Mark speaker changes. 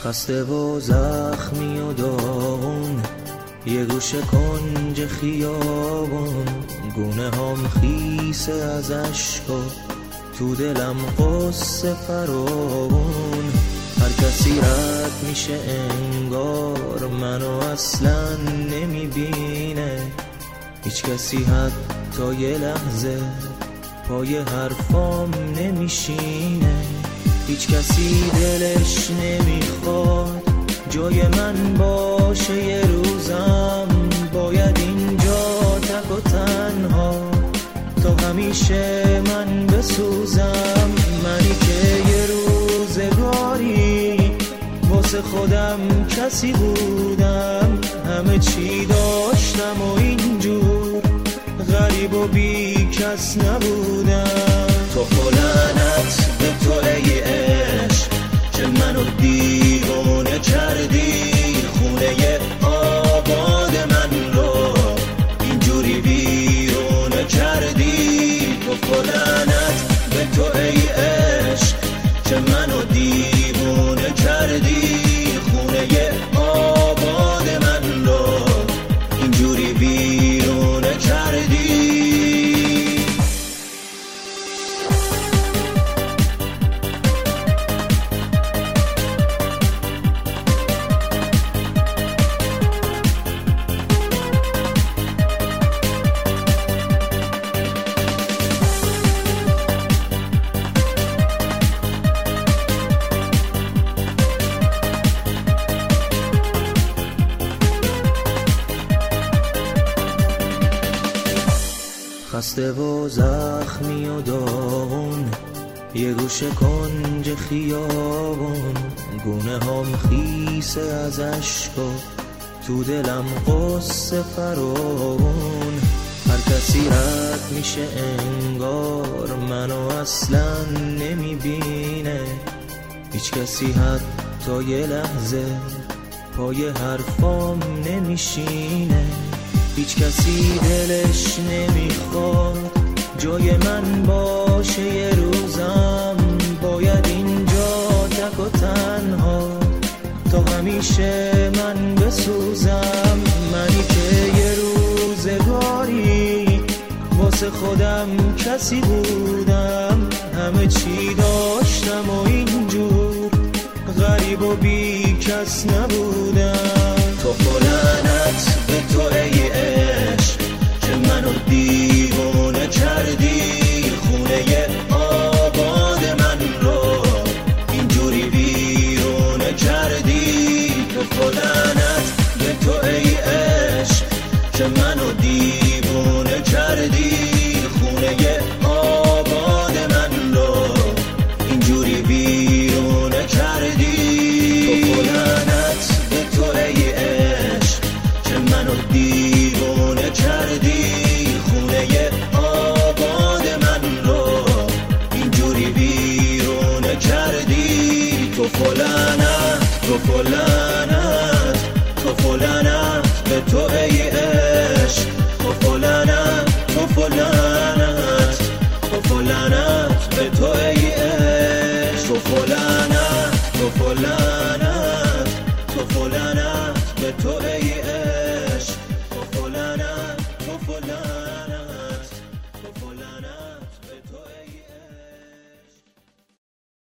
Speaker 1: خسته و زخمی و داغون، یه گوشه کنج خیابون، گونه هم خیسه از عشقا، تو دلم قصه فراوون. هر کسی رد میشه انگار منو اصلا نمیبینه، هیچ کسی حتی یه لحظه پای حرفام نمیشینه، هیچ کسی دلش نمیخواد جای من باشه. یه روزم باید اینجا تک و تنها تا همیشه من بسوزم. منی که یه روزگاری واسه خودم کسی بودم، همه چی داشتم و اینجور غریب و بی کس نبودم. تو لعنت به تو ای عشق که منو دیوونه کردی، خونه آباد من رو اینجوری ویرونه کردی. تو لعنت به تو ای عشق که منو دیوونه کردی، خونه آباد من رو اینجوری ویرونه کردی. خسته و زخمی و داغون، یه گوشه کنج خیابون، گونه هم خیسه از عشقا، تو دلم قصه فراوون. هر کسی رد میشه انگار منو اصلا نمیبینه، هیچ کسی حتی یه لحظه پای حرفام نمیشینه، هیچ کسی دلش نمیخواد جای من باشه. یه روزم باید اینجا تک و تنها تا همیشه من بسوزم. منی که یه روزگاری واسه خودم کسی بودم، همه چی داشتم و اینجور غریب و بی کس نبودم. تو لعنت به تو ای عشق که منو دیوونه کردی، خونه آباد من رو اینجوری ویرونه کردی. تو لعنت به تو ای عشق که منو دیوونه کردی، خونه آباد من رو اینجوری ویرونه کردی. تو لعنت به تو ای عشق که منو دیوونه کردی، خونه آباد من رو اینجوری ویرونه کردی. تو لعنت، تو لعنت، تو لعنت به تو ای عشق، تو لعنت، تو لعنت، تو لعنت به تو ای عشق، تو لعنت، تو لعنت، تو لعنت به تو ای عشق.